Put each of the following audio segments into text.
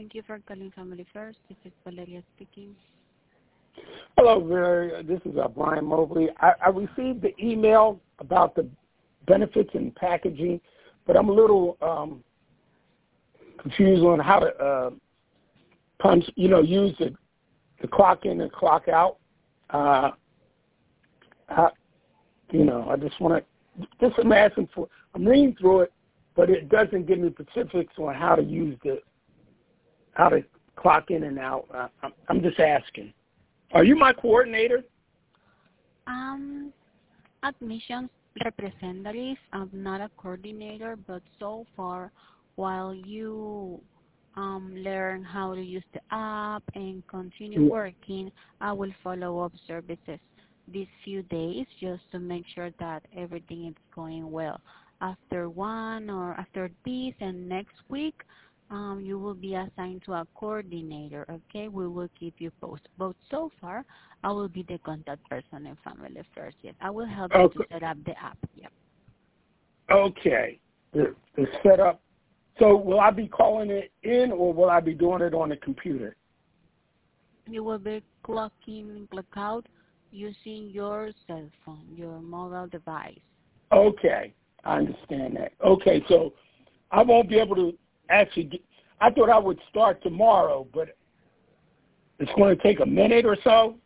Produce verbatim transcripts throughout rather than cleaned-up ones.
Thank you for calling Family First. This is Valeria speaking. Hello, Valeria. This is uh, Brian Mobley. I, I received the email about the benefits and packaging, but I'm a little um, confused on how to uh, punch, you know, use the, the clock in and clock out. Uh, how, you know, I just want to, just I'm asking for, I'm reading through it, but it doesn't give me specifics on how to use the, how to clock in and out. Uh, I'm, I'm just asking. Are you my coordinator? Um, admissions representative. I'm not a coordinator, but so far, while you um, learn how to use the app and continue Yeah. working, I will follow up services these few days just to make sure that everything is going well. After one or after this and next week, um, you will be assigned to a coordinator, okay? We will keep you posted. But so far, I will be the contact person in Family First. Yes, I will help you Okay. to set up the app. Yep. Okay. The, the setup. So will I be calling it in or will I be doing it on the computer? You will be clocking and clock out using your cell phone, your mobile device. Okay. I understand that. Okay. So I won't be able to actually get, I thought I would start tomorrow, but it's going to take a minute or so?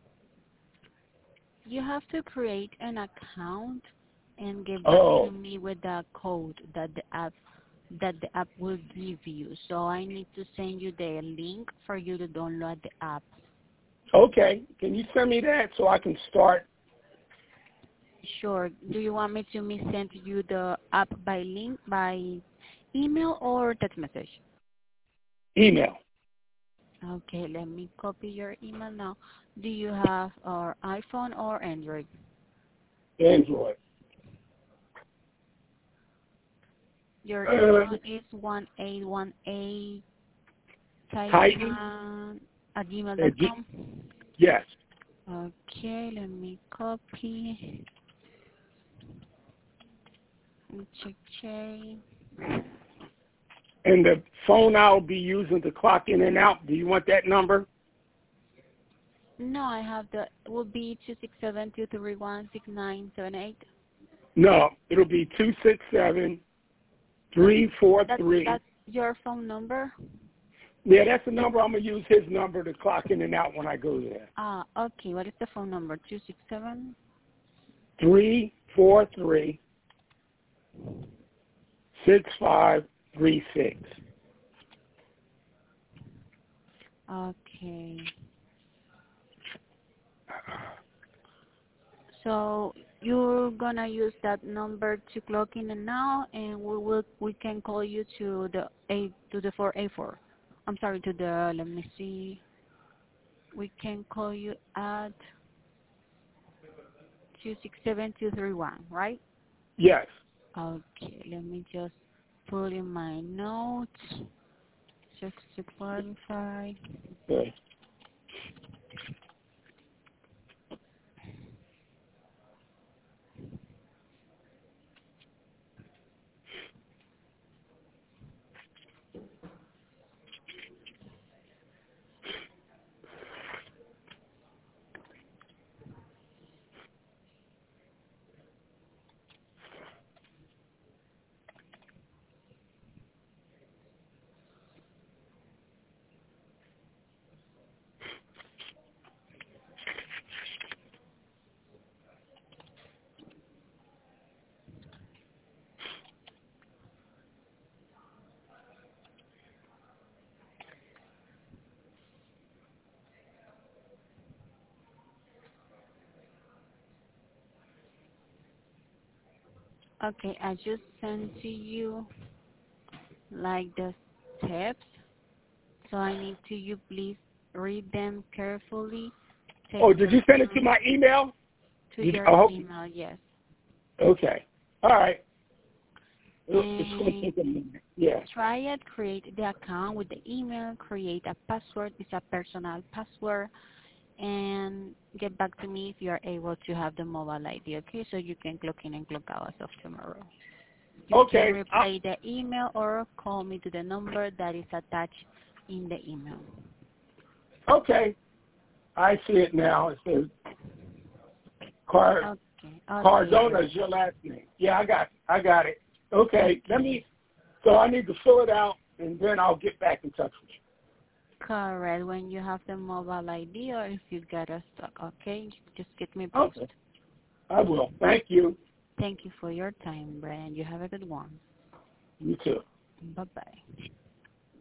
You have to create an account and get back Oh. to me with the code that the app that the app will give you. So I need to send you the link for you to download the app. Okay. Can you send me that so I can start? Sure. Do you want me to me send you the app by link, by email or text message? Email. Okay, let me copy your email now. Do you have our iPhone or Android? Android. Your Uh, email is one eight one eight Titan? Titan at gmail Uh, dot G- com. yes. Okay, let me copy. Let me check, check. And the phone I'll be using to clock in and out, do you want that number? No, I have the, it will be two six seven, two three one, six nine seven eight. No, it'll be two six seven, three four That, three. that's your phone number? Yeah, that's the number. I'm going to use his number to clock in and out when I go there. Ah, okay. What is the phone number? two six seven? three four three, six five three six. Okay. So you're gonna use that number to clock in and out, and we will we can call you to the eight to the four eight four. I'm sorry, to the, let me see. We can call you at two six seven two three one, right? Yes. Okay, let me just put in my notes. Just to clarify. Okay. Okay, I just sent to you like the steps. So I need to you please read them carefully. Take Oh, did your you send it to time my email? to Did, your oh, email, yes. okay. All right. It- It's going to And take a minute. Yeah. try it, create the account with the email, create a password, it's a personal password, and get back to me if you are able to have the mobile I D, okay? So you can clock in and clock out as of tomorrow. You can Okay. I, replay the email or call me to the number that is attached in the email. Okay. I see it now. It says Car Okay. Okay. Cardona is your last name. Yeah, I got it. I got it. Okay. Okay. Let me. So I need to fill it out, and then I'll get back in touch with you. Correct. When you have the mobile I D or if you get a stock, okay? Just get me Okay. posted. I will. Thank you. Thank you for your time, Brian. You have a good one. You too. Bye-bye.